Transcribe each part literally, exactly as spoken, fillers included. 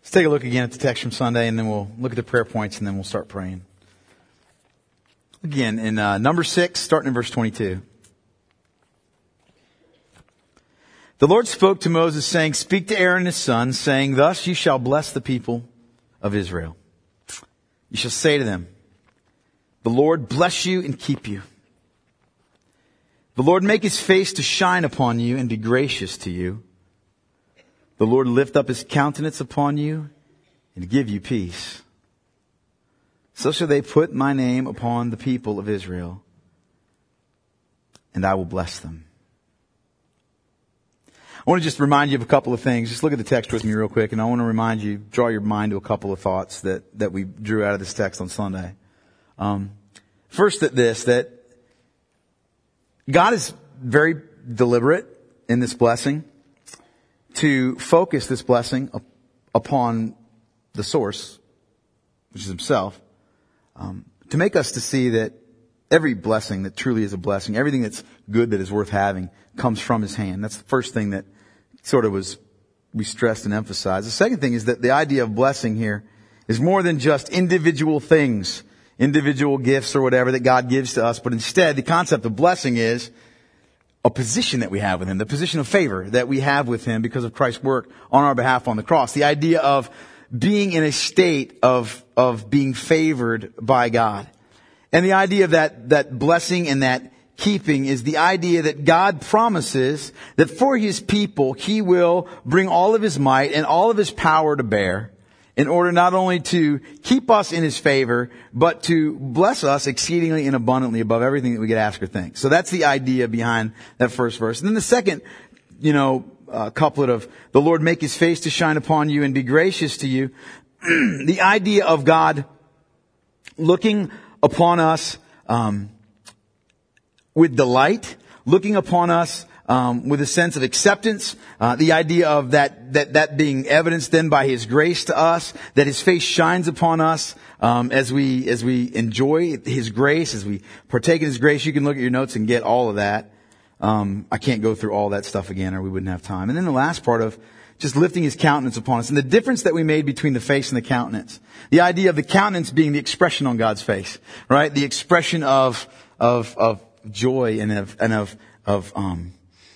Let's take a look again at the text from Sunday, and then we'll look at the prayer points, and then we'll start praying. Again, in uh, number six, starting in verse twenty-two. The Lord spoke to Moses, saying, "Speak to Aaron and his sons, saying, Thus you shall bless the people of Israel. You shall say to them, The Lord bless you and keep you. The Lord make his face to shine upon you and be gracious to you. The Lord lift up his countenance upon you and give you peace. So shall they put my name upon the people of Israel, and I will bless them." I want to just remind you of a couple of things. Just look at the text with me real quick, and I want to remind you, draw your mind to a couple of thoughts that, that we drew out of this text on Sunday. Um, first, that this, that God is very deliberate in this blessing to focus this blessing up, upon the source, which is himself, um, to make us to see that every blessing that truly is a blessing, everything that's good that is worth having, comes from his hand. That's the first thing that sort of was we stressed and emphasized. The second thing is that the idea of blessing here is more than just individual things, individual gifts or whatever that God gives to us, but instead the concept of blessing is a position that we have with him, the position of favor that we have with him because of Christ's work on our behalf on the cross. The idea of being in a state of, of being favored by God. And the idea of that, that blessing and that keeping is the idea that God promises that for his people, he will bring all of his might and all of his power to bear in order not only to keep us in his favor, but to bless us exceedingly and abundantly above everything that we could ask or think. So that's the idea behind that first verse. And then the second, you know, uh, couplet of the Lord make his face to shine upon you and be gracious to you. The idea of God looking upon us, um, with delight, looking upon us Um, with a sense of acceptance, uh, the idea of that, that, that being evidenced then by his grace to us, that his face shines upon us, um, as we, as we enjoy his grace, as we partake in his grace. You can look at your notes and get all of that. Um, I can't go through all that stuff again or we wouldn't have time. And then the last part of just lifting his countenance upon us and the difference that we made between the face and the countenance. The idea of the countenance being the expression on God's face, right? The expression of, of, of joy and of, and of, of, um,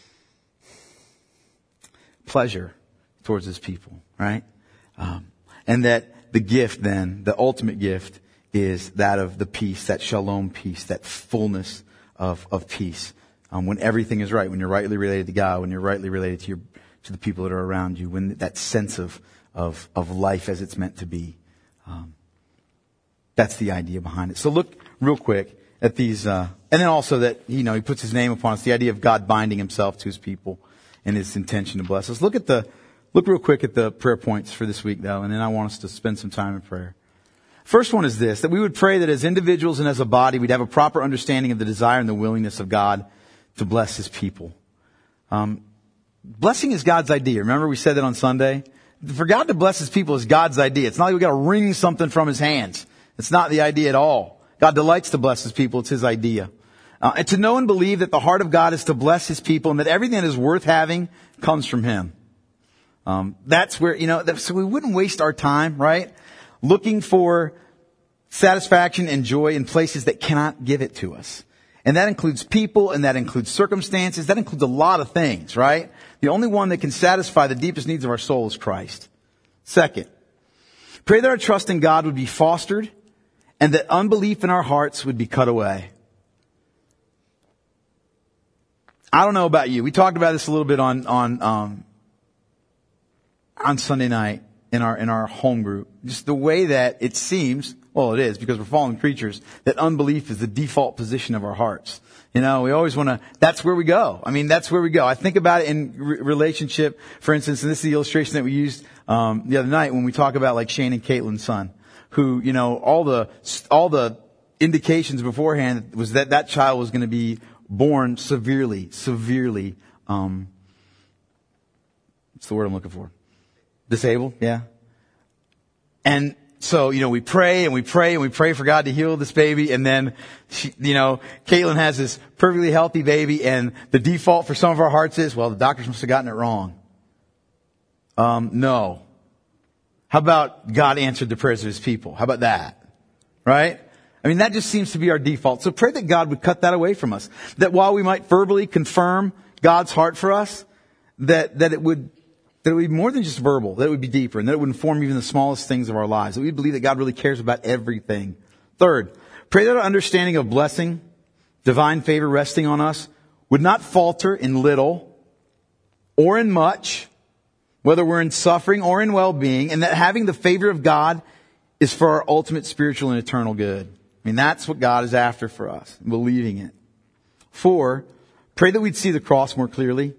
pleasure towards his people, right? Um, and that the gift then, the ultimate gift is that of the peace, that shalom peace, that fullness of, of peace. Um, when everything is right, when you're rightly related to God, when you're rightly related to your, to the people that are around you, when that sense of, of, of life as it's meant to be. Um, that's the idea behind it. So look real quick at these, uh, and then also that, you know, he puts his name upon us, the idea of God binding himself to his people and his intention to bless us. Look at the, look real quick at the prayer points for this week though, and then I want us to spend some time in prayer. First one is this, that we would pray that as individuals and as a body, we'd have a proper understanding of the desire and the willingness of God to bless his people. Um, blessing is God's idea. Remember we said that on Sunday? For God to bless his people is God's idea. It's not like we got to wring something from his hands. It's not the idea at all. God delights to bless his people. It's his idea. Uh, and to know and believe that the heart of God is to bless his people and that everything that is worth having comes from him. Um, that's where, you know, that, so we wouldn't waste our time, right? Looking for satisfaction and joy in places that cannot give it to us. And that includes people and that includes circumstances. That includes a lot of things, right? The only one that can satisfy the deepest needs of our soul is Christ. Second, pray that our trust in God would be fostered and that unbelief in our hearts would be cut away. I don't know about you. We talked about this a little bit on, on, um, on Sunday night in our, in our home group. Just the way that it seems, well, it is because we're fallen creatures, that unbelief is the default position of our hearts. You know, we always want to, that's where we go. I mean, that's where we go. I think about it in re- relationship, for instance, and this is the illustration that we used, um, the other night when we talk about like Shane and Caitlin's son, who, you know, all the, all the indications beforehand was that that child was going to be born severely, severely, um, what's the word I'm looking for? Disabled, yeah. And so, you know, we pray and we pray and we pray for God to heal this baby. And then, she, you know, Caitlin has this perfectly healthy baby. And the default for some of our hearts is, well, the doctors must have gotten it wrong. Um, no. How about God answered the prayers of his people? How about that? Right? I mean, that just seems to be our default. So pray that God would cut that away from us. That while we might verbally confirm God's heart for us, that, that it would, that it would be more than just verbal, that it would be deeper, and that it would inform even the smallest things of our lives. That we believe that God really cares about everything. Third, pray that our understanding of blessing, divine favor resting on us, would not falter in little or in much, whether we're in suffering or in well-being, and that having the favor of God is for our ultimate spiritual and eternal good. I mean, that's what God is after for us, believing it. Four, pray that we'd see the cross more clearly.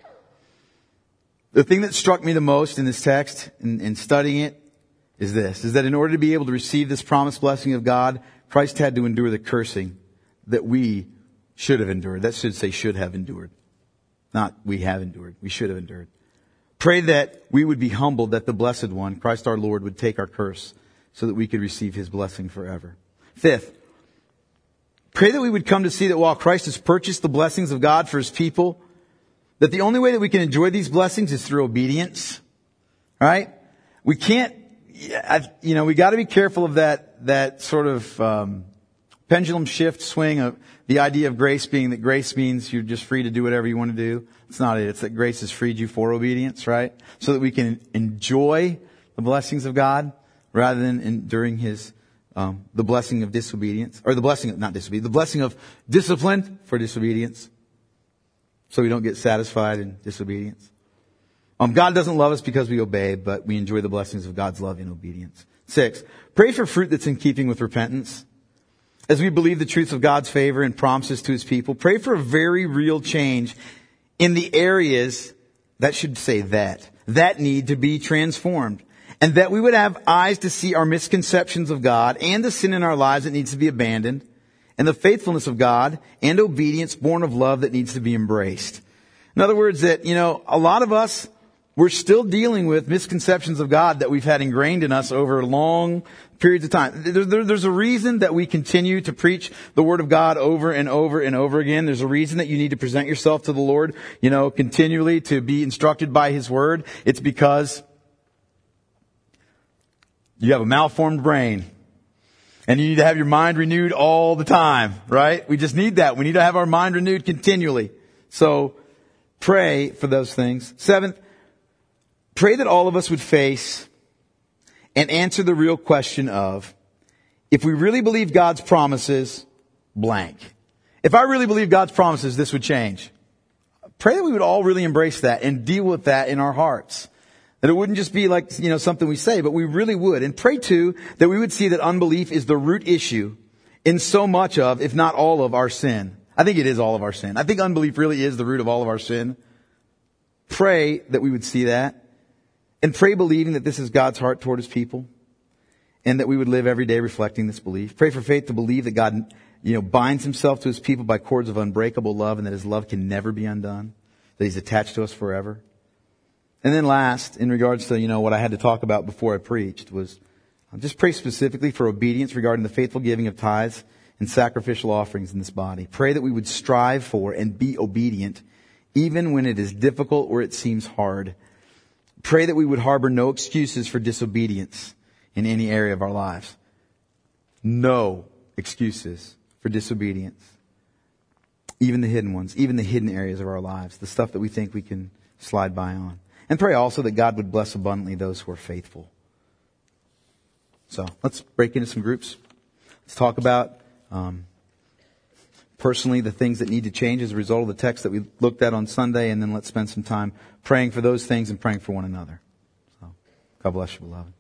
The thing that struck me the most in this text, in, in studying it, is this, is that in order to be able to receive this promised blessing of God, Christ had to endure the cursing that we should have endured. That should say should have endured. Not we have endured. We should have endured. Pray that we would be humbled that the Blessed One, Christ our Lord, would take our curse so that we could receive his blessing forever. Fifth, pray that we would come to see that while Christ has purchased the blessings of God for his people, that the only way that we can enjoy these blessings is through obedience. Right? We can't, you know, we got to be careful of that, that sort of um, pendulum shift swing of the idea of grace being that grace means you're just free to do whatever you want to do. It's not it. It's that grace has freed you for obedience, right? So that we can enjoy the blessings of God rather than enduring his, um, the blessing of disobedience, or the blessing of, not disobedience, the blessing of discipline for disobedience. So we don't get satisfied in disobedience. Um, God doesn't love us because we obey, but we enjoy the blessings of God's love in obedience. Six, pray for fruit that's in keeping with repentance. As we believe the truths of God's favor and promises to his people, pray for a very real change in the areas that should say that, that need to be transformed. And that we would have eyes to see our misconceptions of God and the sin in our lives that needs to be abandoned, and the faithfulness of God and obedience born of love that needs to be embraced. In other words, that, you know, a lot of us, we're still dealing with misconceptions of God that we've had ingrained in us over long periods of time. There, there, there's a reason that we continue to preach the Word of God over and over and over again. There's a reason that you need to present yourself to the Lord, you know, continually to be instructed by his Word. It's because you have a malformed brain. And you need to have your mind renewed all the time, right? We just need that. We need to have our mind renewed continually. So pray for those things. Seventh, pray that all of us would face and answer the real question of, if we really believe God's promises, blank. If I really believe God's promises, this would change. Pray that we would all really embrace that and deal with that in our hearts. That it wouldn't just be like, you know, something we say, but we really would. And pray too that we would see that unbelief is the root issue in so much of, if not all of, our sin. I think it is all of our sin. I think unbelief really is the root of all of our sin. Pray that we would see that. And pray believing that this is God's heart toward his people. And that we would live every day reflecting this belief. Pray for faith to believe that God, you know, binds himself to his people by cords of unbreakable love, and that his love can never be undone. That he's attached to us forever. And then last, in regards to, you know, what I had to talk about before I preached, was just pray specifically for obedience regarding the faithful giving of tithes and sacrificial offerings in this body. Pray that we would strive for and be obedient even when it is difficult or it seems hard. Pray that we would harbor no excuses for disobedience in any area of our lives. No excuses for disobedience. Even the hidden ones, even the hidden areas of our lives, the stuff that we think we can slide by on. And pray also that God would bless abundantly those who are faithful. So let's break into some groups. Let's talk about um, personally the things that need to change as a result of the text that we looked at on Sunday. And then let's spend some time praying for those things and praying for one another. So God bless you, beloved.